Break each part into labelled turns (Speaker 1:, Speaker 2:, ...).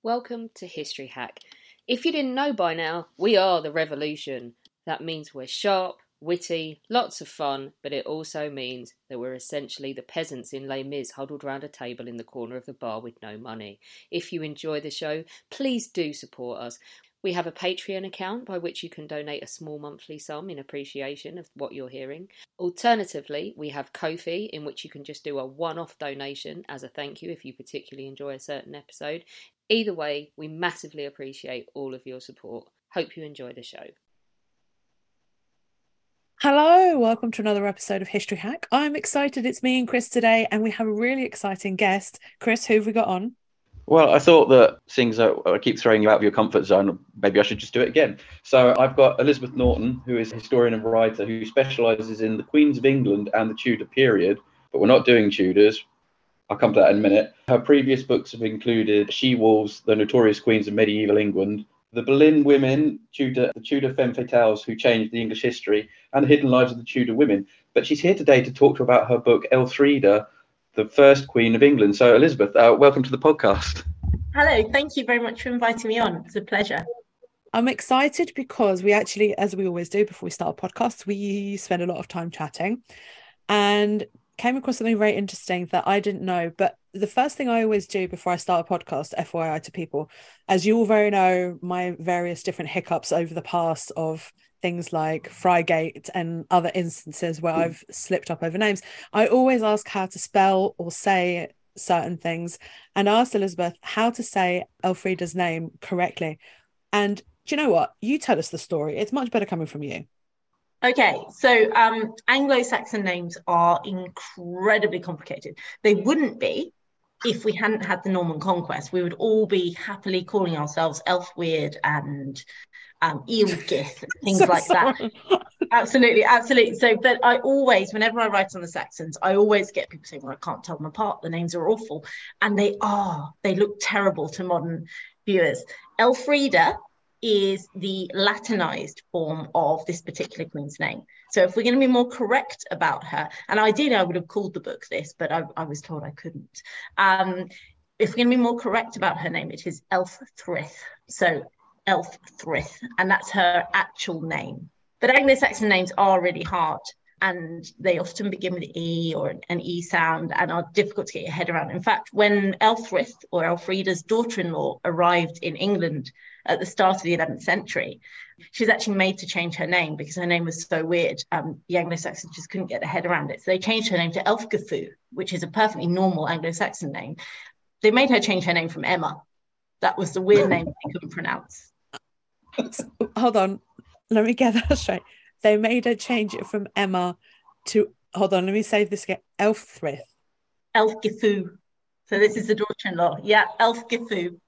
Speaker 1: Welcome to History Hack. If you didn't know by now, we are the revolution. That means we're sharp, witty, lots of fun, but it also means that we're essentially the peasants in Les Mis huddled round a table in the corner of the bar with no money. If you enjoy the show, please do support us. We have a Patreon account by which you can donate a small monthly sum in appreciation of what you're hearing. Alternatively, we have Ko-fi, in which you can just do a one-off donation as a thank you if you particularly enjoy a certain episode. Either way, we massively appreciate all of your support. Hope you enjoy the show.
Speaker 2: Hello, welcome to another episode of History Hack. I'm excited it's me and Chris today, and we have a really exciting guest. Chris, who have we got on?
Speaker 3: Well, I thought that seeing as I keep throwing you out of your comfort zone, maybe I should just do it again. So I've got Elizabeth Norton, who is a historian and writer who specialises in the Queens of England and the Tudor period, but we're not doing Tudors. I'll come to that in a minute. Her previous books have included She-Wolves, The Notorious Queens of Medieval England, The Boleyn Women, the Tudor Femme Fatales Who Changed the English History, and The Hidden Lives of the Tudor Women. But she's here today to talk to about her book, Elfrida, the First Queen of England. So, Elizabeth, welcome to the podcast.
Speaker 4: Hello, thank you very much for inviting me on. It's a pleasure.
Speaker 2: I'm excited because we actually, as we always do before we start a podcast, we spend a lot of time chatting and came across something very interesting that I didn't know. But the first thing I always do before I start a podcast, FYI to people, as you all very know, my various different hiccups over the past of things like Frygate and other instances where I've slipped up over names, I always ask how to spell or say certain things, and I asked Elizabeth how to say Elfrida's name correctly. And do you know what? You tell us the story. It's much better coming from you.
Speaker 4: Okay, so Anglo-Saxon names are incredibly complicated. They wouldn't be if we hadn't had the Norman Conquest. We would all be happily calling ourselves Elfweird and Ealdgith, things like that. Absolutely. So, but I always, whenever I write on the Saxons, I always get people saying, well, I can't tell them apart. The names are awful. And they look terrible to modern viewers. Elfrida is the Latinized form of this particular queen's name. So if we're going to be more correct about her, and ideally I would have called the book this, but I was told I couldn't. If we're going to be more correct about her name, it is Elfthryth. So Elfthryth, and that's her actual name. But Anglo-Saxon names are really hard, and they often begin with E or an E sound and are difficult to get your head around. In fact, when Elfrith, or Elfrida's daughter-in-law, arrived in England at the start of the 11th century, she was actually made to change her name because her name was so weird. The Anglo-Saxons just couldn't get their head around it. So they changed her name to Elfgifu, which is a perfectly normal Anglo-Saxon name. They made her change her name from Emma. That was the weird name they couldn't pronounce.
Speaker 2: Hold on, let me get that straight. They made her change it from Emma to, hold on, let me save this again, Elfthryth.
Speaker 4: Elfgifu. So this is the daughter-in-law. Yeah, Elfgifu.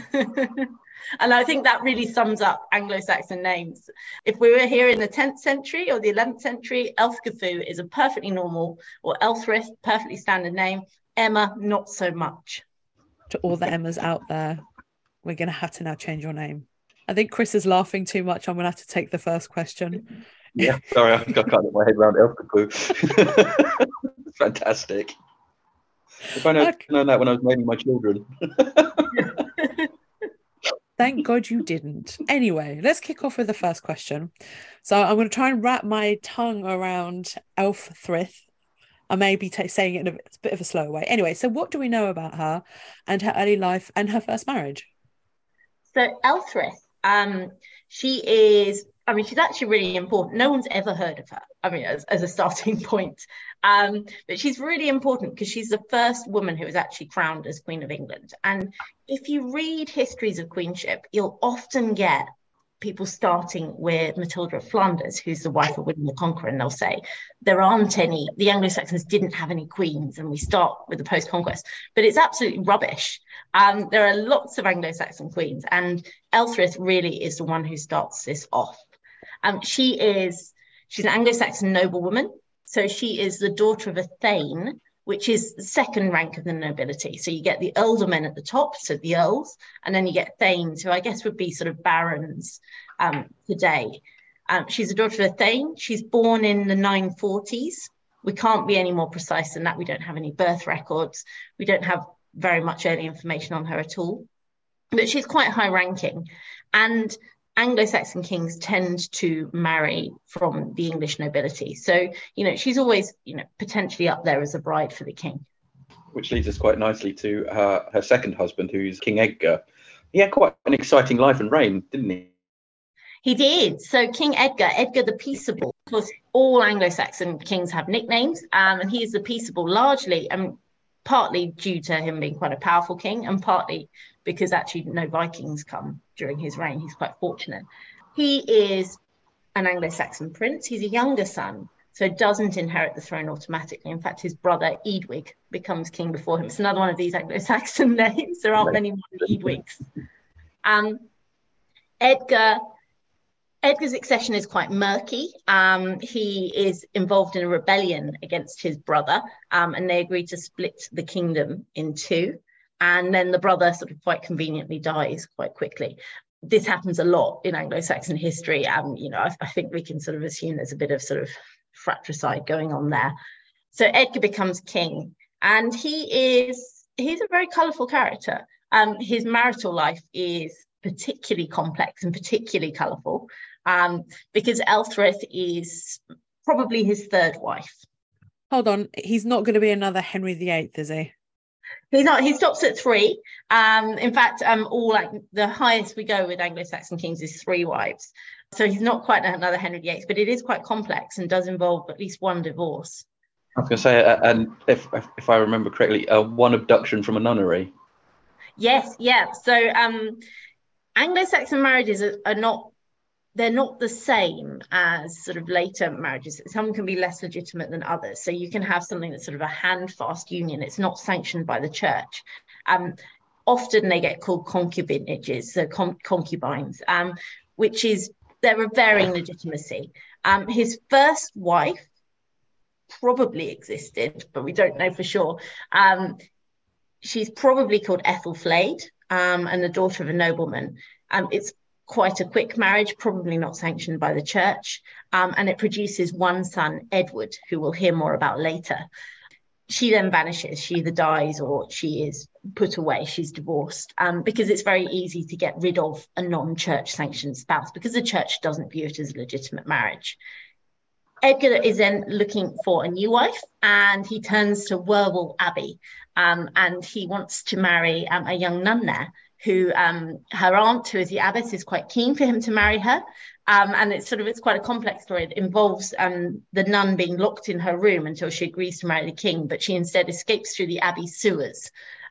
Speaker 4: And I think that really sums up Anglo-Saxon names. If we were here in the 10th century or the 11th century, Elfgifu is a perfectly normal, or Elfrith, perfectly standard name. Emma, not so much.
Speaker 2: To all the Emmas out there, we're going to have to now change your name. I think Chris is laughing too much. I'm going to have to take the first question.
Speaker 3: Yeah, sorry, I can't get my head around Elfgifu. Fantastic. If I had known that when I was naming my children.
Speaker 2: Thank God you didn't. Anyway, let's kick off with the first question. So I'm going to try and wrap my tongue around Elfthryth. I may be saying it in a bit of a slower way. Anyway, so what do we know about her and her early life and her first marriage?
Speaker 4: So Elfrith, she's actually really important. No one's ever heard of her, as a starting point. But she's really important because she's the first woman who was actually crowned as Queen of England. And if you read histories of queenship, you'll often get people starting with Matilda of Flanders, who's the wife of William the Conqueror, and they'll say there aren't any, the Anglo-Saxons didn't have any queens, and we start with the post-conquest. But it's absolutely rubbish. There are lots of Anglo-Saxon queens, and Elfrith really is the one who starts this off. She's an Anglo-Saxon noblewoman, so she is the daughter of a thane, which is the second rank of the nobility. So you get the ealdormen at the top, so the earls, and then you get thanes, who I guess would be sort of barons today. She's a daughter of a thane. She's born in the 940s. We can't be any more precise than that. We don't have any birth records. We don't have very much early information on her at all. but she's quite high ranking. And Anglo-Saxon kings tend to marry from the English nobility. So, she's always, potentially up there as a bride for the king.
Speaker 3: Which leads us quite nicely to her second husband, who's King Edgar. He had quite an exciting life and reign, didn't he?
Speaker 4: He did. So King Edgar the Peaceable, because all Anglo-Saxon kings have nicknames, and he is the Peaceable largely, partly due to him being quite a powerful king, and partly because actually no Vikings come during his reign. He's quite fortunate. He is an Anglo-Saxon prince. He's a younger son, so doesn't inherit the throne automatically. In fact, his brother Eadwig becomes king before him. It's another one of these Anglo-Saxon names. There aren't many more Eadwigs. Edgar's succession is quite murky. He is involved in a rebellion against his brother, and they agree to split the kingdom in two. And then the brother sort of quite conveniently dies quite quickly. This happens a lot in Anglo-Saxon history. I think we can sort of assume there's a bit of sort of fratricide going on there. So Edgar becomes king, and he's a very colourful character. His marital life is particularly complex and particularly colourful, because Elfrith is probably his third wife.
Speaker 2: Hold on, he's not going to be another Henry VIII, is he?
Speaker 4: He's not. He stops at 3. In fact, the highest we go with Anglo-Saxon kings is 3 wives. So he's not quite another Henry VIII, but it is quite complex and does involve at least one divorce.
Speaker 3: I was going to say, and if I remember correctly, one abduction from a nunnery.
Speaker 4: Yes, yeah. So Anglo-Saxon marriages are not the same as sort of later marriages. Some can be less legitimate than others. So you can have something that's sort of a handfast union. It's not sanctioned by the church. Often they get called concubinages, so concubines, which is, they're of varying legitimacy. His first wife probably existed, but we don't know for sure. She's probably called Ethelflaed, and the daughter of a nobleman. It's quite a quick marriage, probably not sanctioned by the church, and it produces one son, Edward, who we'll hear more about later. She then vanishes. She either dies or she is put away. She's divorced, because it's very easy to get rid of a non-church sanctioned spouse because the church doesn't view it as a legitimate marriage. Edgar is then looking for a new wife, and he turns to Wherwell Abbey, and he wants to marry a young nun there, who her aunt, who is the abbess, is quite keen for him to marry her. And it's quite a complex story. It involves the nun being locked in her room until she agrees to marry the king, but she instead escapes through the abbey sewers.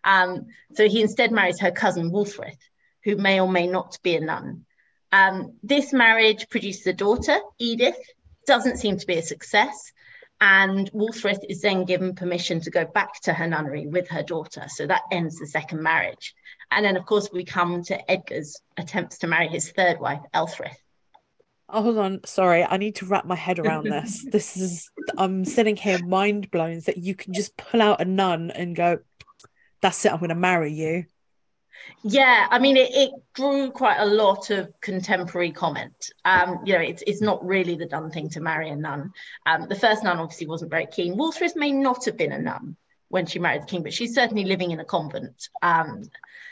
Speaker 4: So he instead marries her cousin Wulfrith, who may or may not be a nun. This marriage produces a daughter, Edith. Doesn't seem to be a success. And Wulfrith is then given permission to go back to her nunnery with her daughter. So that ends the second marriage. And then, of course, we come to Edgar's attempts to marry his third wife, Elfrith.
Speaker 2: Oh, hold on. Sorry, I need to wrap my head around this. I'm sitting here mind blown that you can just pull out a nun and go, that's it, I'm going to marry you.
Speaker 4: Yeah, I mean, it drew quite a lot of contemporary comment. It's not really the done thing to marry a nun. The first nun obviously wasn't very keen. Wulfrith may not have been a nun when she married the king, but she's certainly living in a convent, and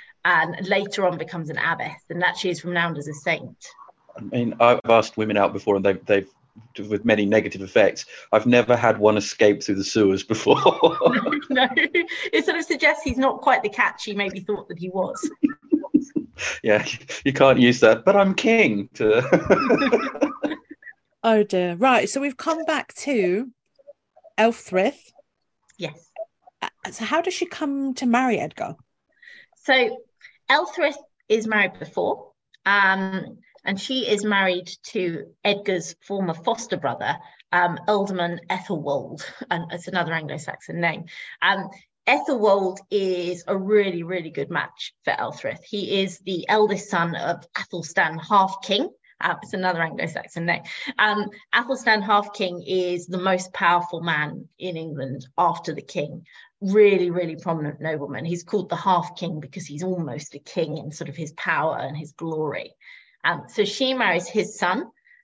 Speaker 4: later on becomes an abbess, and actually is renowned as a saint.
Speaker 3: I mean, I've asked women out before, and they've with many negative effects. I've never had one escape through the sewers before.
Speaker 4: No, it sort of suggests he's not quite the catch he maybe thought that he was.
Speaker 3: Yeah, you can't use that, but I'm king to...
Speaker 2: Oh dear. Right, so we've come back to Elfrith.
Speaker 4: Yes.
Speaker 2: So how does she come to marry Edgar?
Speaker 4: So Elfrith is married before, and she is married to Edgar's former foster brother, Ealdorman Ethelwold, and it's another Anglo-Saxon name. Ethelwold is a really, really good match for Elfrith. He is the eldest son of Athelstan Half-King. It's another Anglo-Saxon name. Athelstan Half-King is the most powerful man in England after the king. Really, really prominent nobleman. He's called the Half-King because he's almost a king in sort of his power and his glory. So she marries his son.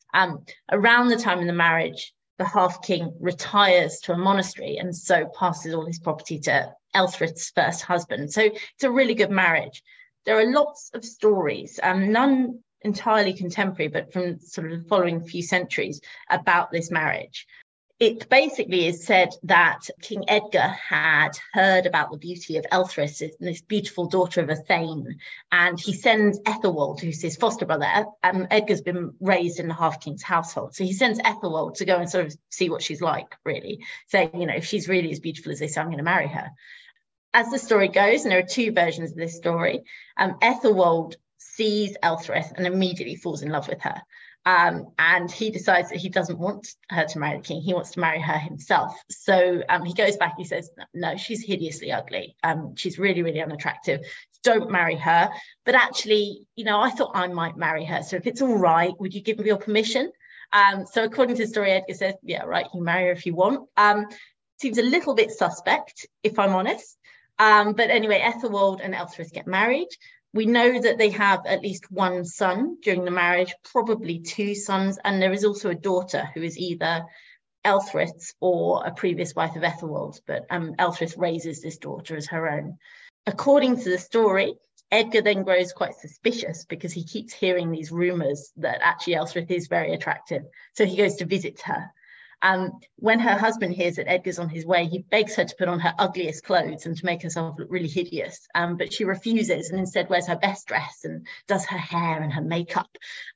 Speaker 4: Around the time of the marriage, the Half-King retires to a monastery and so passes all his property to Elfrith's first husband. So it's a really good marriage. there are lots of stories, none entirely contemporary, but from sort of the following few centuries, about this marriage. It basically is said that King Edgar had heard about the beauty of Elfrith, this beautiful daughter of a Thane, and he sends Ethelwald, who's his foster brother. Edgar's been raised in the Half-King's household, so he sends Ethelwald to go and sort of see what she's like, really, saying, you know, if she's really as beautiful as they say, I'm going to marry her. As the story goes, and there are two versions of this story, Ethelwald sees Elfrith and immediately falls in love with her. And he decides that he doesn't want her to marry the king. He wants to marry her himself. So he goes back, he says, no, she's hideously ugly. She's really, really unattractive. Don't marry her. But actually, you know, I thought I might marry her. So if it's all right, would you give me your permission? So according to the story, Edgar says, yeah, right, you can marry her if you want. Seems a little bit suspect, if I'm honest. But anyway, Ethelwald and Elfrith get married. We know that they have at least one son during the marriage, probably two sons, and there is also a daughter who is either Elfrith's or a previous wife of Ethelwald's, but Elfrith raises this daughter as her own. According to the story, Edgar then grows quite suspicious because he keeps hearing these rumours that actually Elfrith is very attractive, so he goes to visit her. When her husband hears that Edgar's on his way, he begs her to put on her ugliest clothes and to make herself look really hideous. But she refuses and instead wears her best dress and does her hair and her makeup.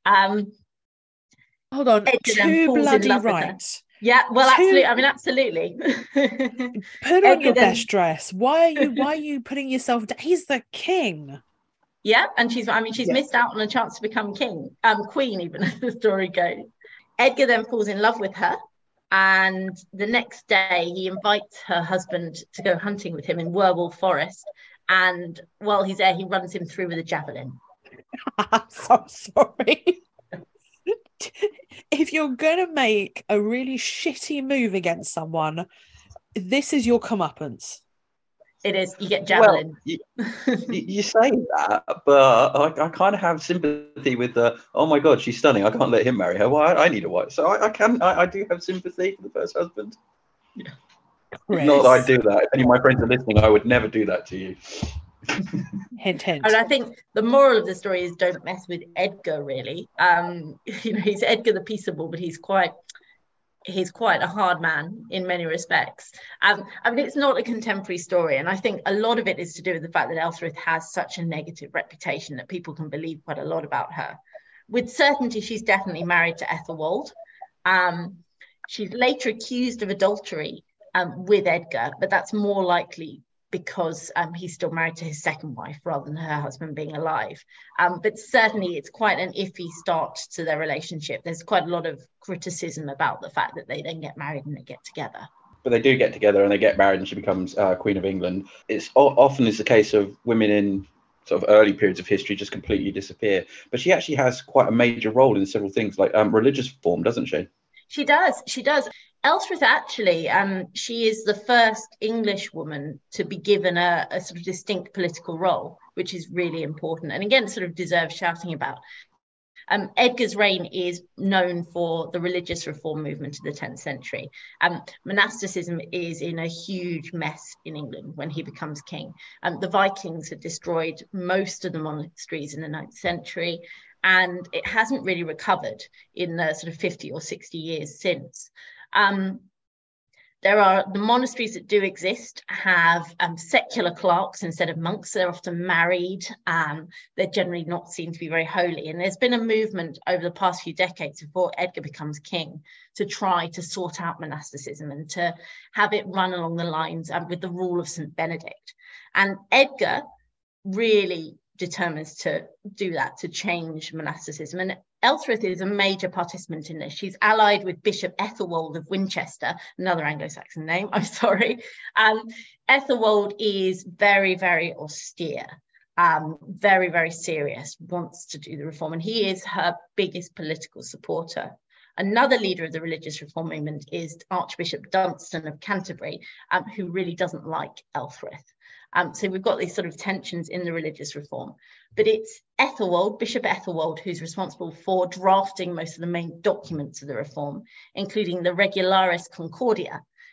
Speaker 2: Hold on,
Speaker 4: Edgar
Speaker 2: too bloody right.
Speaker 4: Yeah, well, absolutely. I mean, absolutely.
Speaker 2: Put on your best dress. Why are you putting yourself down? He's the king.
Speaker 4: Yeah, and she's missed out on a chance to become queen, even as the story goes. Edgar then falls in love with her. And the next day, he invites her husband to go hunting with him in Werewolf Forest. And while he's there, he runs him through with a javelin.
Speaker 2: I'm so sorry. If you're going to make a really shitty move against someone, this is your comeuppance.
Speaker 4: It is. You get javelin.
Speaker 3: Well, you say that, but I kind of have sympathy with the, oh my God, she's stunning. I can't let him marry her. Well, I need a wife. So I do have sympathy for the first husband. Yeah. Not that I do that. If any of my friends are listening, I would never do that to you.
Speaker 2: Hint, hint.
Speaker 4: And I think the moral of the story is don't mess with Edgar, really. He's Edgar the Peaceable, but he's quite a hard man in many respects. I mean, it's not a contemporary story, and I think a lot of it is to do with the fact that Elfrith has such a negative reputation that people can believe quite a lot about her. With certainty, she's definitely married to Ethelwald. She's later accused of adultery with Edgar, but that's more likely because he's still married to his second wife rather than her husband being alive. But certainly it's quite an iffy start to their relationship. There's quite a lot of criticism about the fact that they then get married and they get together.
Speaker 3: But they do get together and they get married and she becomes Queen of England. It's often is the case of women in sort of early periods of history just completely disappear. But she actually has quite a major role in several things like religious reform, doesn't she?
Speaker 4: She does. Elfrith, actually, she is the first English woman to be given a sort of distinct political role, which is really important. And again, sort of deserves shouting about. Edgar's reign is known for the religious reform movement of the 10th century. Monasticism is in a huge mess in England when he becomes king. The Vikings had destroyed most of the monasteries in the 9th century, and it hasn't really recovered in the sort of 50 or 60 years since. There are the monasteries that do exist have secular clerks instead of monks. They're often married. They're generally not seen to be very holy. And there's been a movement over the past few decades before Edgar becomes king to try to sort out monasticism and to have it run along the lines with the rule of St. Benedict. And Edgar really determines to do that, to change monasticism. And Elfrith is a major participant in this. She's allied with Bishop Ethelwald of Winchester, another Anglo-Saxon name, I'm sorry. Ethelwald is very, very austere, very, very serious, wants to do the reform, and he is her biggest political supporter. Another leader of the religious reform movement is Archbishop Dunstan of Canterbury, who really doesn't like Elfrith. So we've got these sort of tensions in the religious reform, but it's Ethelwald, Bishop Ethelwald, who's responsible for drafting most of the main documents of the reform, including the Regularis Concordia,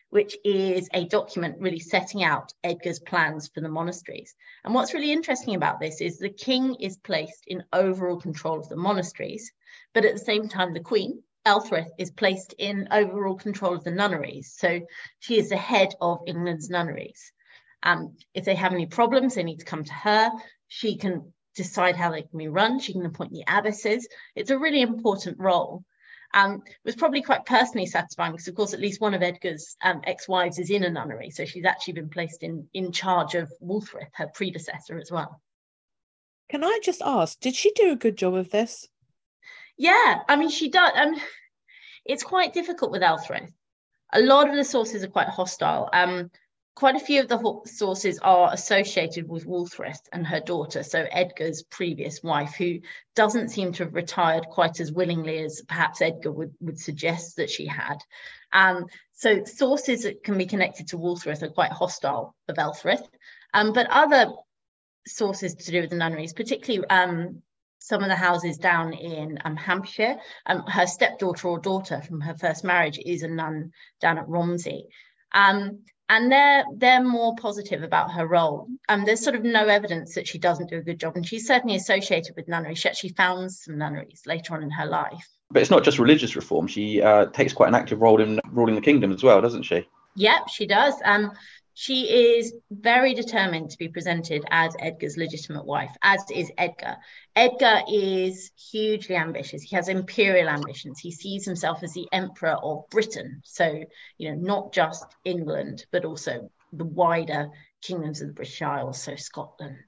Speaker 4: which is a document really setting out Edgar's plans for the monasteries. And what's really interesting about this is the king is placed in overall control of the monasteries, but at the same time, the queen, Elthryth, is placed in overall control of the nunneries. So she is the head of England's nunneries. If they have any problems, they need to come to her. She can decide how they can be run. She can appoint the abbesses. It's a really important role. It was probably quite personally satisfying because, of course, at least one of Edgar's ex-wives is in a nunnery. So she's actually been placed in charge of Wulfrith, her predecessor, as well.
Speaker 2: Can I just ask, did she do a good job of this?
Speaker 4: Yeah, I mean, she does. It's quite difficult with Elthryth. A lot of the sources are quite hostile. Quite a few of the sources are associated with Wulfrith and her daughter, so Edgar's previous wife, who doesn't seem to have retired quite as willingly as perhaps Edgar would suggest that she had. So sources that can be connected to Wulfrith are quite hostile of Elthryth, but other sources to do with the nunneries, particularly some of the houses down in Hampshire, her stepdaughter or daughter from her first marriage is a nun down at Romsey. And they're more positive about her role. There's sort of no evidence that she doesn't do a good job, and she's certainly associated with nunneries. She actually founds some nunneries later on in her life.
Speaker 3: But it's not just religious reform. She takes quite an active role in ruling the kingdom as well, doesn't she?
Speaker 4: Yep, she does. She is very determined to be presented as Edgar's legitimate wife, as is Edgar. Edgar is hugely ambitious. He has imperial ambitions. He sees himself as the emperor of Britain. So, not just England, but also the wider kingdoms of the British Isles, so Scotland,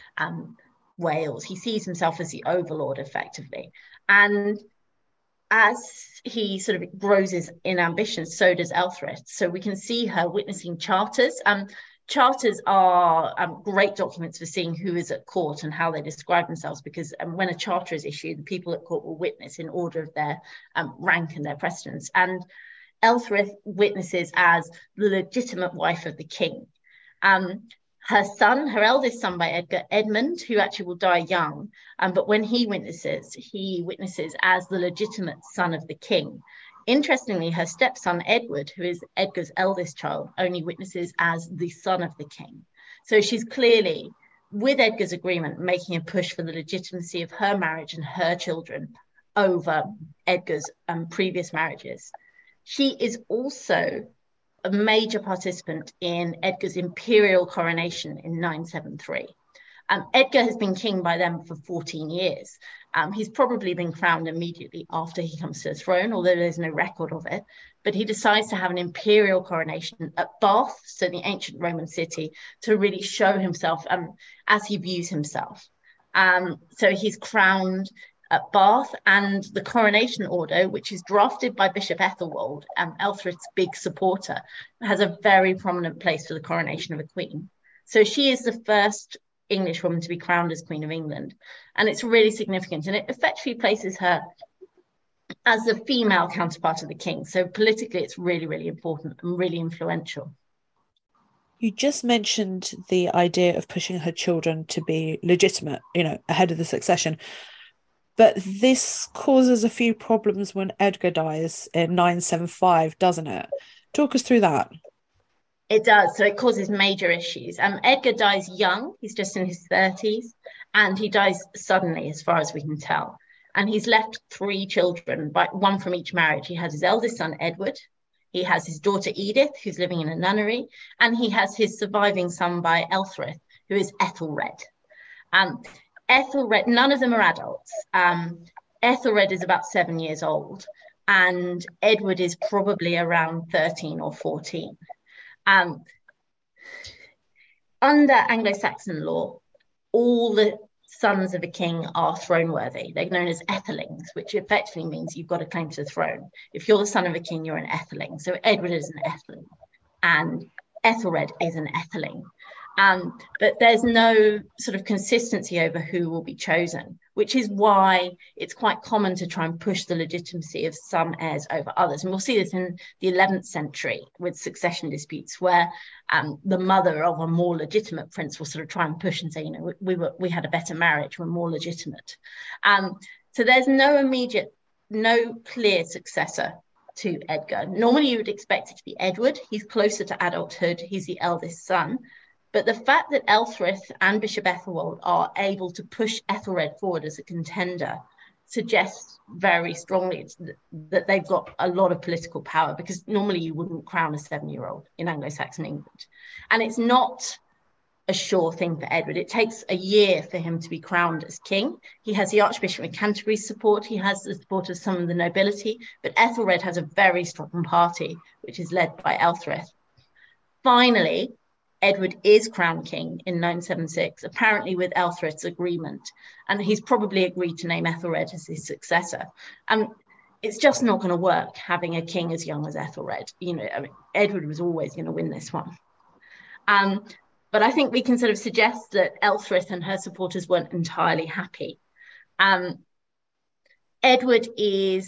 Speaker 4: Wales. He sees himself as the overlord, effectively. And as he sort of grows in ambition, so does Elthryth. So we can see her witnessing charters. Charters are great documents for seeing who is at court and how they describe themselves, because when a charter is issued, the people at court will witness in order of their rank and their precedence. And Elthryth witnesses as the legitimate wife of the king. Her eldest son by Edgar, Edmund, who actually will die young, but when he witnesses as the legitimate son of the king. Interestingly, her stepson, Edward, who is Edgar's eldest child, only witnesses as the son of the king. So she's clearly, with Edgar's agreement, making a push for the legitimacy of her marriage and her children over Edgar's previous marriages. She is also a major participant in Edgar's imperial coronation in 973. Edgar has been king by then for 14 years. He's probably been crowned immediately after he comes to the throne, although there's no record of it. But he decides to have an imperial coronation at Bath, so the ancient Roman city, to really show himself as he views himself. So he's crowned at Bath, and the coronation order, which is drafted by Bishop Ethelwold, Elthryth's big supporter, has a very prominent place for the coronation of a queen. So she is the first English woman to be crowned as Queen of England, and it's really significant, and it effectively places her as the female counterpart of the king. So politically, it's really, really important and really influential.
Speaker 2: You just mentioned the idea of pushing her children to be legitimate, ahead of the succession. But this causes a few problems when Edgar dies in 975, doesn't it? Talk us through that.
Speaker 4: It does. So it causes major issues. Edgar dies young. He's just in his 30s. And he dies suddenly, as far as we can tell. And he's left 3 children, one from each marriage. He has his eldest son, Edward. He has his daughter, Edith, who's living in a nunnery. And he has his surviving son by Elthryth, who is Ethelred. Ethelred, none of them are adults. Ethelred is about 7 years old, and Edward is probably around 13 or 14. Under Anglo-Saxon law, all the sons of a king are throne-worthy. They're known as ethelings, which effectively means you've got a claim to the throne. If you're the son of a king, you're an etheling. So Edward is an etheling, and Ethelred is an etheling. But there's no sort of consistency over who will be chosen, which is why it's quite common to try and push the legitimacy of some heirs over others. And we'll see this in the 11th century with succession disputes, where the mother of a more legitimate prince will sort of try and push and say, we had a better marriage, we're more legitimate. So there's no clear successor to Edgar. Normally you would expect it to be Edward. He's closer to adulthood. He's the eldest son. But the fact that Elfrith and Bishop Ethelwald are able to push Ethelred forward as a contender suggests very strongly that they've got a lot of political power, because normally you wouldn't crown a 7-year-old in Anglo-Saxon England. And it's not a sure thing for Edward. It takes a year for him to be crowned as king. He has the Archbishop of Canterbury's support. He has the support of some of the nobility, but Ethelred has a very strong party, which is led by Elfrith. Finally, Edward is crowned king in 976, apparently with Elfrith's agreement, and he's probably agreed to name Ethelred as his successor. It's just not going to work having a king as young as Ethelred. Edward was always going to win this one. But I think we can sort of suggest that Elfrith and her supporters weren't entirely happy. Edward, we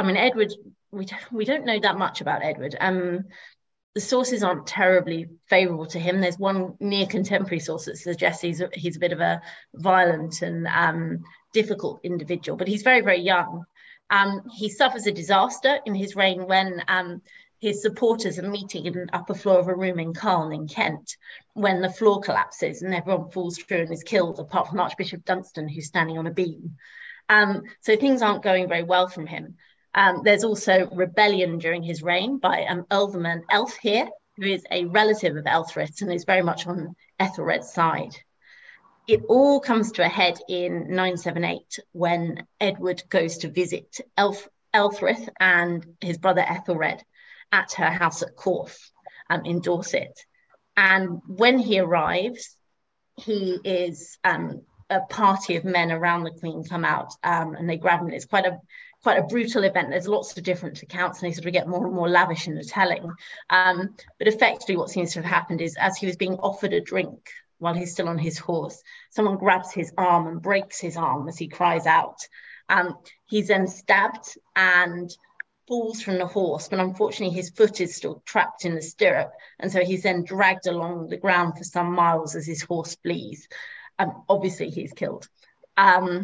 Speaker 4: don't know that much about Edward. The sources aren't terribly favourable to him. There's one near contemporary source that suggests he's a bit of a violent and difficult individual, but he's very, very young. He suffers a disaster in his reign when his supporters are meeting in an upper floor of a room in Calne in Kent, when the floor collapses and everyone falls through and is killed, apart from Archbishop Dunstan, who's standing on a beam. So things aren't going very well from him. There's also rebellion during his reign by Ealdorman Elfhere, who is a relative of Elfrith and is very much on Ethelred's side. It all comes to a head in 978 when Edward goes to visit Elfrith and his brother Ethelred at her house at Corfe in Dorset. And when he arrives, he is a party of men around the Queen come out and they grab him. It's quite a brutal event. There's lots of different accounts and they sort of get more and more lavish in the telling. But effectively what seems to have happened is, as he was being offered a drink while he's still on his horse, someone grabs his arm and breaks his arm as he cries out. He's then stabbed and falls from the horse, but unfortunately his foot is still trapped in the stirrup, and so he's then dragged along the ground for some miles as his horse flees. Obviously he's killed.
Speaker 2: Can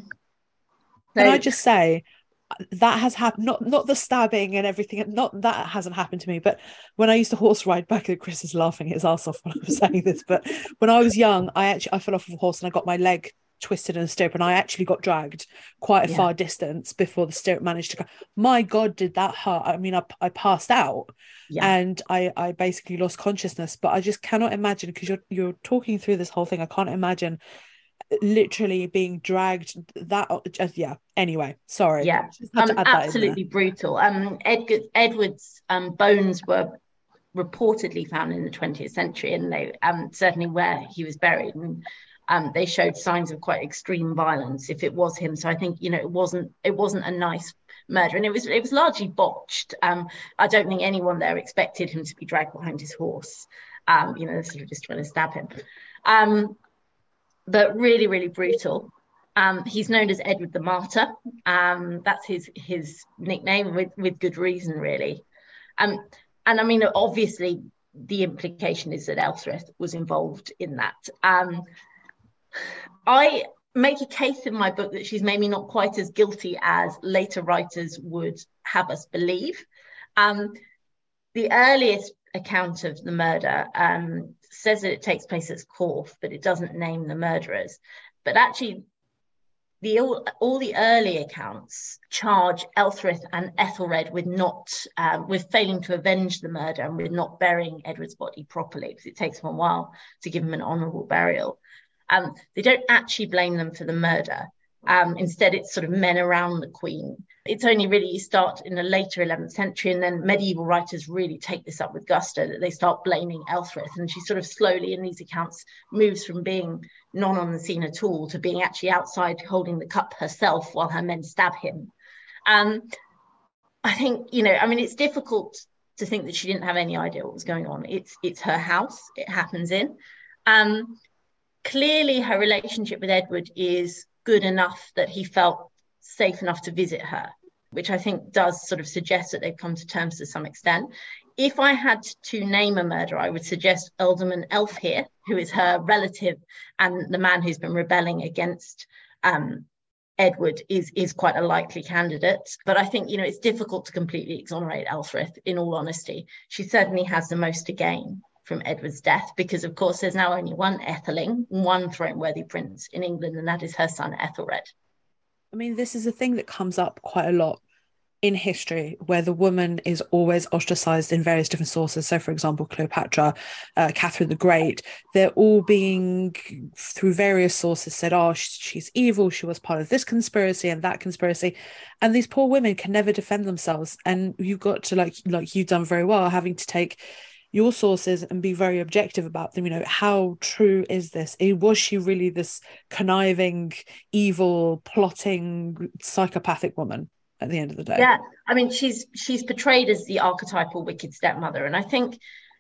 Speaker 2: I just say, that has happened, not the stabbing and everything, not that hasn't happened to me, but when I used to horse ride back, Chris is laughing his ass off when I was saying this, but when I was young, I fell off of a horse and I got my leg twisted in a stirrup, and I actually got dragged quite a far distance before the stirrup managed to go. My God, did that hurt? I mean, I passed out and I basically lost consciousness, but I just cannot imagine, because you're talking through this whole thing, I can't imagine literally being dragged that anyway, sorry.
Speaker 4: Absolutely brutal. Edward's bones were reportedly found in the 20th century, and they certainly where he was buried, and they showed signs of quite extreme violence if it was him. So I think it wasn't a nice murder, and it was largely botched. I don't think anyone there expected him to be dragged behind his horse, sort of just trying to stab him. But really, really brutal. He's known as Edward the Martyr. That's his nickname, with good reason, really. And I mean, obviously, the implication is that Elfrith was involved in that. I make a case in my book that she's maybe not quite as guilty as later writers would have us believe. The earliest account of the murder says that it takes place at Corfe, but it doesn't name the murderers. But actually, all the early accounts charge Elfrith and Ethelred with failing to avenge the murder and with not burying Edward's body properly, because it takes them a while to give him an honourable burial. They don't actually blame them for the murder. Instead, it's sort of men around the Queen. It's only really you start in the later 11th century, and then medieval writers really take this up with gusto, that they start blaming Elfrith, and she sort of slowly in these accounts moves from being non on the scene at all to being actually outside holding the cup herself while her men stab him. I think, it's difficult to think that she didn't have any idea what was going on. It's her house, it happens in. Clearly her relationship with Edward is good enough that he felt safe enough to visit her, which I think does sort of suggest that they've come to terms to some extent. If I had to name a murderer, I would suggest Ealdorman Elfhere, who is her relative and the man who's been rebelling against Edward is quite a likely candidate. But I think, it's difficult to completely exonerate Elfrith, in all honesty. She certainly has the most to gain from Edward's death, because, of course, there's now only one Etheling, one throne-worthy prince in England, and that is her son, Ethelred.
Speaker 2: I mean, this is a thing that comes up quite a lot in history, where the woman is always ostracized in various different sources. So, for example, Cleopatra, Catherine the Great, they're all being, through various sources, said, oh, she's evil, she was part of this conspiracy and that conspiracy. And these poor women can never defend themselves. And you've got to, like you've done very well, having to take your sources and be very objective about them. How true is this? Was she really this conniving, evil, plotting, psychopathic woman at the end of the day?
Speaker 4: Yeah, I mean, she's portrayed as the archetypal wicked stepmother, and I think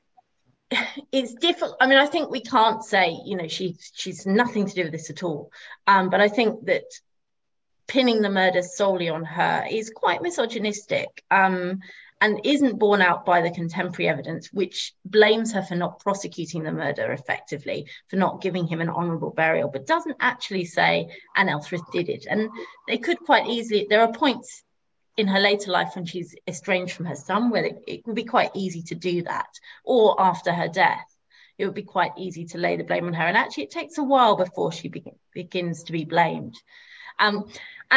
Speaker 4: it's difficult. I mean, I think we can't say, she's nothing to do with this at all. But I think that pinning the murder solely on her is quite misogynistic. And isn't borne out by the contemporary evidence, which blames her for not prosecuting the murder effectively, for not giving him an honourable burial, but doesn't actually say, and Elfrith did it. And they could quite easily, there are points in her later life when she's estranged from her son, where it would be quite easy to do that, or after her death, it would be quite easy to lay the blame on her. And actually, it takes a while before she begins to be blamed. And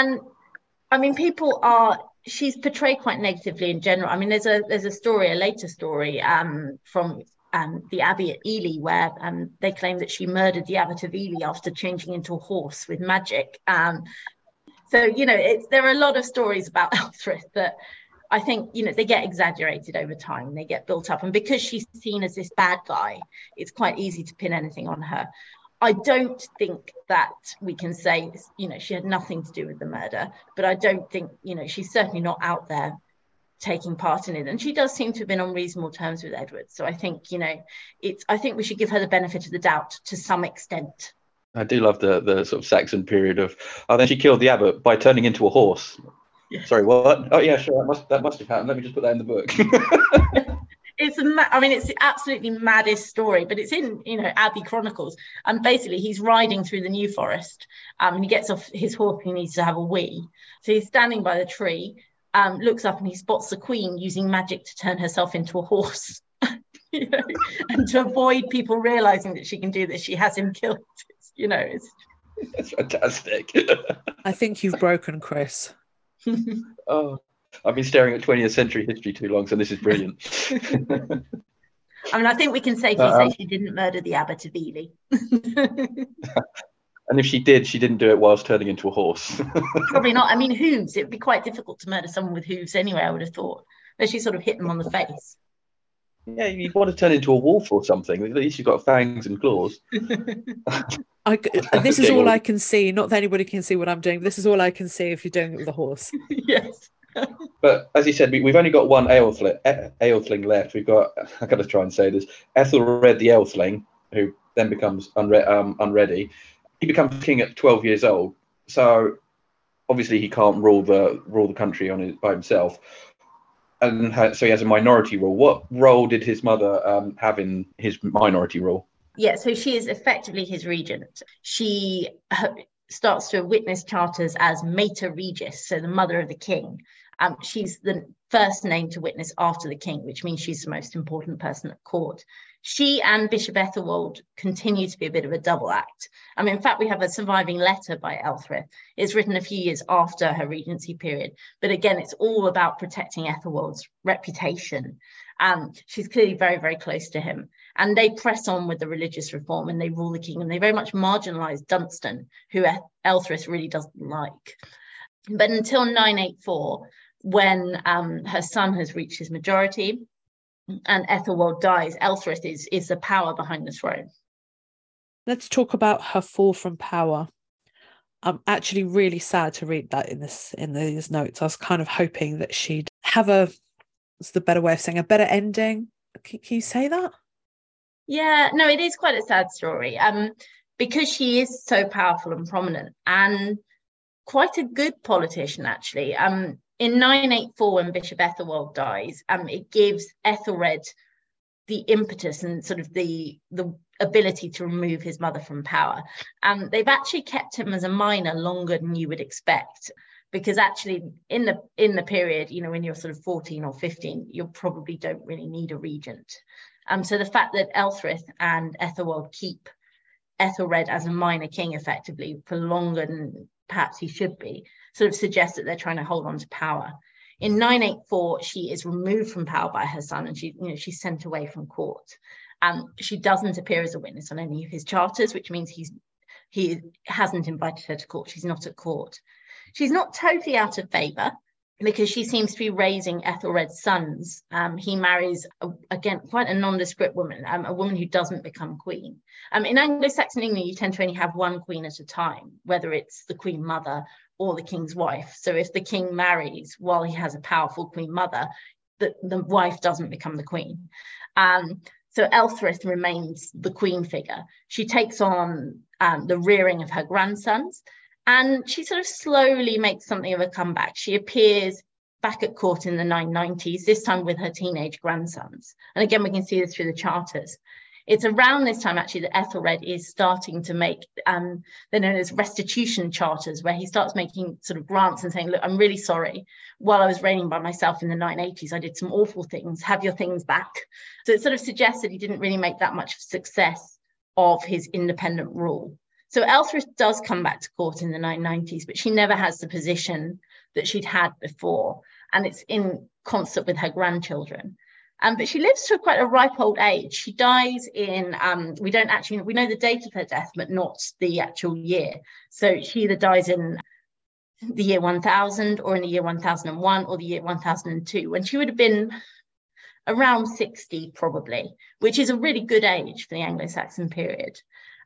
Speaker 4: I mean, she's portrayed quite negatively in general. I mean, there's a story, a later story from the Abbey at Ely, where they claim that she murdered the Abbot of Ely after changing into a horse with magic. So, there are a lot of stories about Elfrith that I think, they get exaggerated over time. They get built up. And because she's seen as this bad guy, it's quite easy to pin anything on her. I don't think that we can say, she had nothing to do with the murder, but I don't think, she's certainly not out there taking part in it. And she does seem to have been on reasonable terms with Edward. So I think, I think we should give her the benefit of the doubt to some extent.
Speaker 3: I do love the sort of Saxon period of, then she killed the abbot by turning into a horse. Yeah. Sorry, what? Oh yeah, sure, that must have happened. Let me just put that in the book.
Speaker 4: It's the absolutely maddest story, but it's in, Abbey Chronicles. And basically, he's riding through the New Forest. And he gets off his horse. He needs to have a wee. So he's standing by the tree, looks up, and he spots the Queen using magic to turn herself into a horse. And to avoid people realizing that she can do this, she has him killed. It's
Speaker 3: fantastic.
Speaker 2: I think you've broken Chris.
Speaker 3: Oh. I've been staring at 20th century history too long, so this is brilliant.
Speaker 4: I mean, I think we can safely say she didn't murder the Abbot of Ely.
Speaker 3: And if she did, she didn't do it whilst turning into a horse.
Speaker 4: Probably not. I mean, hooves. It would be quite difficult to murder someone with hooves anyway, I would have thought. Unless she sort of hit them on the face.
Speaker 3: Yeah, you want to turn into a wolf or something. At least you've got fangs and claws.
Speaker 2: This is all I can see. Not that anybody can see what I'm doing. This is all I can see if you're doing it with a horse.
Speaker 4: Yes.
Speaker 3: But as you said, we've only got one Aelfling left. I've got to try and say this, Ethelred the Aelfling, who then becomes unready. He becomes king at 12 years old. So obviously he can't rule the country by himself. And so he has a minority rule. What role did his mother have in his minority rule?
Speaker 4: Yeah, so she is effectively his regent. She starts to witness charters as Mater Regis, so the mother of the king. She's the first name to witness after the king, which means she's the most important person at court. She and Bishop Ethelwald continue to be a bit of a double act. In fact, we have a surviving letter by Elfrith. It's written a few years after her regency period. But again, it's all about protecting Ethelwald's reputation. She's clearly very, very close to him. And they press on with the religious reform and they rule the king. And they very much marginalise Dunstan, who Elfrith really doesn't like. But until 984, when her son has reached his majority and Ethelwald dies, Elfrith is the power behind the throne.
Speaker 2: Let's talk about her fall from power. I'm actually really sad to read that in these notes. I was kind of hoping that she'd have what's the better way of saying, a better ending. Can you say that?
Speaker 4: Yeah, no, it is quite a sad story. Because she is so powerful and prominent and quite a good politician, actually. In 984, when Bishop Ethelwald dies, it gives Ethelred the impetus and sort of the ability to remove his mother from power. And they've actually kept him as a minor longer than you would expect, because actually in the period, you know, when you're sort of 14 or 15, you probably don't really need a regent. So the fact that Elthryth and Ethelwald keep Ethelred as a minor king effectively for longer than perhaps he should be sort of suggests that they're trying to hold on to power. In 984, she is removed from power by her son, and she's sent away from court. She doesn't appear as a witness on any of his charters, which means he hasn't invited her to court. She's not at court. She's not totally out of favour, because she seems to be raising Ethelred's sons. He marries, again, quite a nondescript woman, a woman who doesn't become queen. In Anglo-Saxon England, you tend to only have one queen at a time, whether it's the queen mother or the king's wife. So if the king marries while he has a powerful queen mother, the wife doesn't become the queen. So Elthryth remains the queen figure. She takes on the rearing of her grandsons, and she sort of slowly makes something of a comeback. She appears back at court in the 990s, this time with her teenage grandsons. And again, we can see this through the charters. It's around this time, actually, that Ethelred is starting to make, they're known as restitution charters, where he starts making sort of grants and saying, look, I'm really sorry. While I was reigning by myself in the 980s, I did some awful things. Have your things back. So it sort of suggests that he didn't really make that much success of his independent rule. So Elthryth does come back to court in the 990s, but she never has the position that she'd had before. And it's in concert with her grandchildren. But she lives to quite a ripe old age. She dies in, we know the date of her death, but not the actual year. So she either dies in the year 1000 or in the year 1001 or the year 1002, when she would have been around 60 probably, which is a really good age for the Anglo-Saxon period.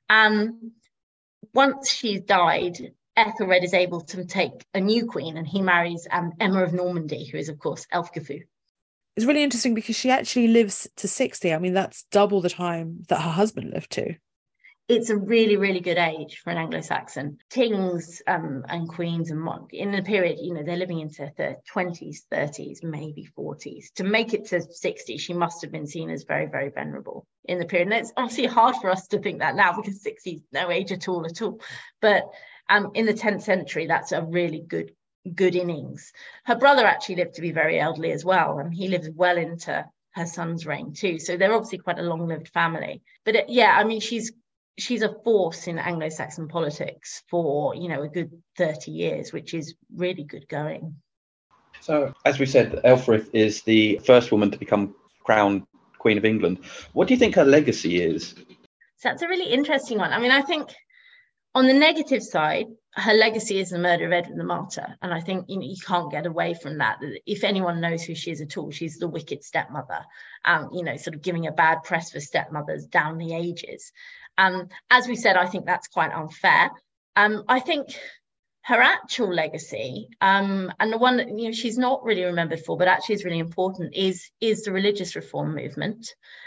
Speaker 4: Once she's died, Ethelred is able to take a new queen, and he marries Emma of Normandy, who is, of course, Elfgifu.
Speaker 2: It's really interesting because she actually lives to 60. I mean, that's double the time that her husband lived to.
Speaker 4: It's a really, really good age for an Anglo-Saxon. Kings and queens and in the period, you know, they're living into their 20s, 30s, maybe 40s. To make it to 60, she must have been seen as very, very venerable in the period. And it's obviously hard for us to think that now, because 60 is no age at all. But in the 10th century, that's a really good innings. Her brother actually lived to be very elderly as well, and he lived well into her son's reign too. So they're obviously quite a long-lived family. But I mean, she's a force in Anglo-Saxon politics for, you know, a good 30 years, which is really good going.
Speaker 3: So, as we said, Elthryth is the first woman to become crowned Queen of England. What do you think her legacy is?
Speaker 4: So that's a really interesting one. I mean, I think on the negative side, her legacy is the murder of Edward the Martyr. And I think, you know, you can't get away from that. If anyone knows who she is at all, she's the wicked stepmother, you know, sort of giving a bad press for stepmothers down the ages. As we said, I think that's quite unfair. I think her actual legacy, and the one that, you know, she's not really remembered for, but actually is really important, is the religious reform movement,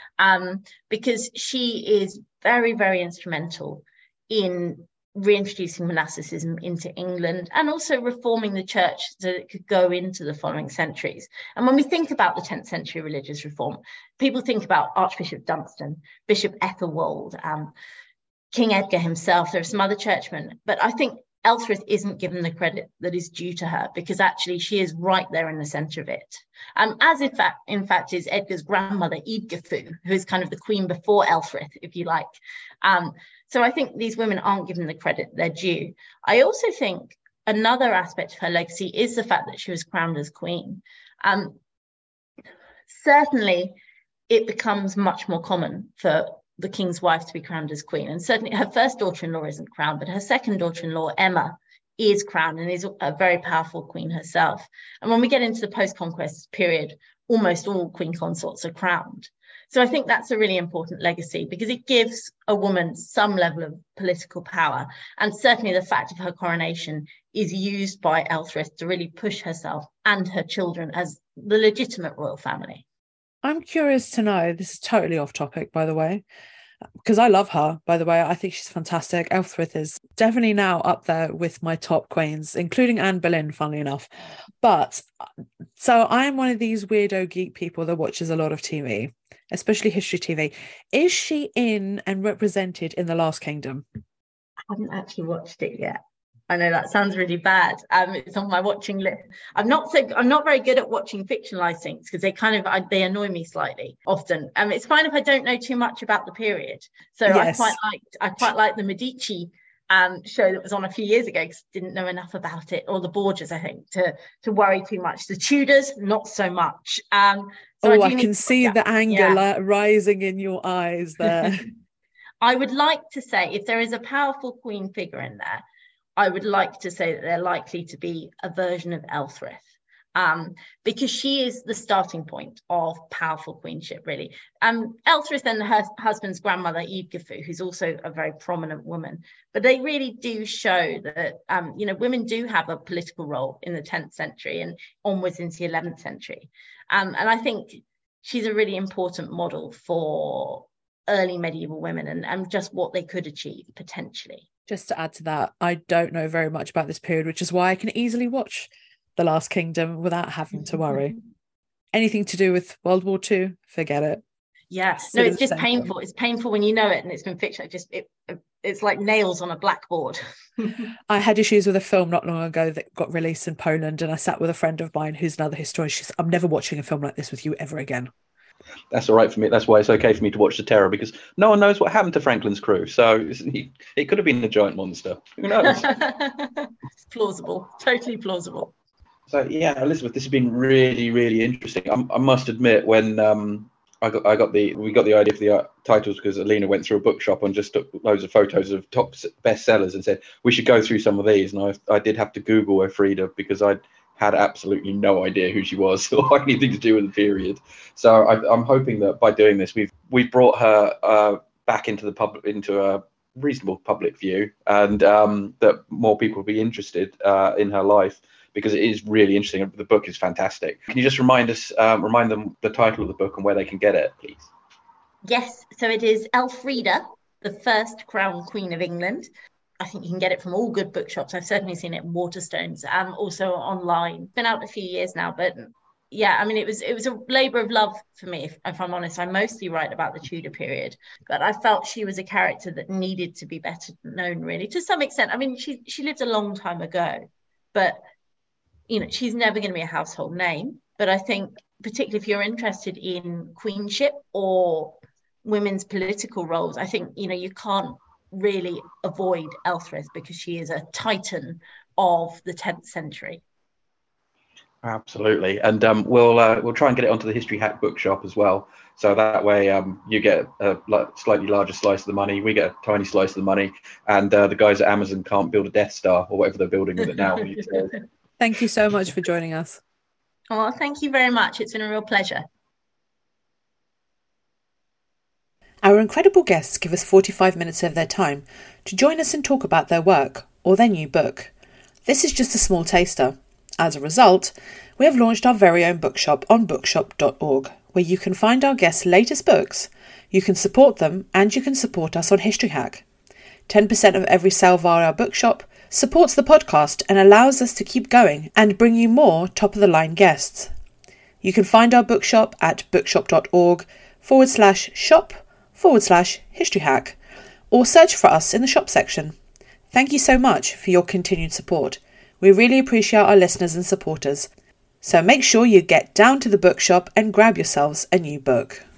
Speaker 4: because she is very, very instrumental in reintroducing monasticism into England and also reforming the church so that it could go into the following centuries. And when we think about the 10th century religious reform, people think about Archbishop Dunstan, Bishop Ethelwald, King Edgar himself. There are some other churchmen, but I think Elthryth isn't given the credit that is due to her, because actually she is right there in the centre of it. As in fact is Edgar's grandmother, Eadgifu, who is kind of the queen before Elthryth, if you like. So I think these women aren't given the credit they're due. I also think another aspect of her legacy is the fact that she was crowned as queen. Certainly, it becomes much more common for the king's wife to be crowned as queen. And certainly her first daughter-in-law isn't crowned, but her second daughter-in-law, Emma, is crowned and is a very powerful queen herself. And when we get into the post-conquest period, almost all queen consorts are crowned. So I think that's a really important legacy, because it gives a woman some level of political power. And certainly the fact of her coronation is used by Elthryth to really push herself and her children as the legitimate royal family.
Speaker 2: I'm curious to know, this is totally off topic, by the way, because I love her, by the way. I think she's fantastic. Elfrith is definitely now up there with my top queens, including Anne Boleyn, funnily enough. But so I am one of these weirdo geek people that watches a lot of TV, especially history TV. Is she in and represented in The Last Kingdom?
Speaker 4: I haven't actually watched it yet. I know that sounds really bad. It's on my watching list. I'm not very good at watching fictionalized things because they annoy me slightly often. It's fine if I don't know too much about the period. So yes. I quite like the Medici show that was on a few years ago because I didn't know enough about it, or the Borgias, I think, to worry too much. The Tudors, not so much.
Speaker 2: I can see the anger rising in your eyes there.
Speaker 4: I would like to say, if there is a powerful queen figure in there, I would like to say that they're likely to be a version of Elfrith, because she is the starting point of powerful queenship, really. Elfrith and her husband's grandmother, Eadgifu, who's also a very prominent woman. But they really do show that, women do have a political role in the 10th century and onwards into the 11th century. And I think she's a really important model for early medieval women and just what they could achieve, potentially.
Speaker 2: Just to add to that, I don't know very much about this period, which is why I can easily watch The Last Kingdom without having to worry. Anything to do with World War II, forget it.
Speaker 4: Yeah, no, it's just painful. It's painful when you know it and it's been fiction. It's like nails on a blackboard.
Speaker 2: I had issues with a film not long ago that got released in Poland, and I sat with a friend of mine who's another historian. She said, I'm never watching a film like this with you ever again.
Speaker 3: That's all right for me. That's why it's okay for me to watch The Terror, because no one knows what happened to Franklin's crew. So it could have been a giant monster. Who knows?
Speaker 4: It's plausible. Totally plausible.
Speaker 3: So yeah, Elizabeth, this has been really, really interesting. I must admit, when we got the idea for the titles because Alina went through a bookshop and just took loads of photos of top bestsellers and said we should go through some of these. And I did have to Google Elfrida because I had absolutely no idea who she was or anything to do with the period. So I'm hoping that by doing this, we've brought her back into a reasonable public view, and that more people will be interested in her life, because it is really interesting. The book is fantastic. Can you just remind them the title of the book and where they can get it, please?
Speaker 4: Yes, so it is Elfrida, the First Crowned Queen of England. I think you can get it from all good bookshops. I've certainly seen it in Waterstones, also online. It's been out a few years now, but yeah, I mean, it was a labour of love for me, if I'm honest. I mostly write about the Tudor period, but I felt she was a character that needed to be better known, really, to some extent. I mean, she lived a long time ago, but she's never going to be a household name. But I think, particularly if you're interested in queenship or women's political roles, I think you can't really avoid Elfrith because she is a titan of the 10th century.
Speaker 3: Absolutely, and we'll try and get it onto the History Hack bookshop as well, so that way you get a slightly larger slice of the money, we get a tiny slice of the money, and the guys at Amazon can't build a Death Star or whatever they're building with it now.
Speaker 2: Thank you so much for joining us.
Speaker 4: Oh, thank you very much. It's been a real pleasure.
Speaker 2: Our incredible guests give us 45 minutes of their time to join us and talk about their work or their new book. This is just a small taster. As a result, we have launched our very own bookshop on bookshop.org, where you can find our guests' latest books, you can support them, and you can support us on History Hack. 10% of every sale via our bookshop supports the podcast and allows us to keep going and bring you more top-of-the-line guests. You can find our bookshop at bookshop.org/shop/History Hack, or search for us in the shop section. Thank you so much for your continued support. We really appreciate our listeners and supporters. So make sure you get down to the bookshop and grab yourselves a new book.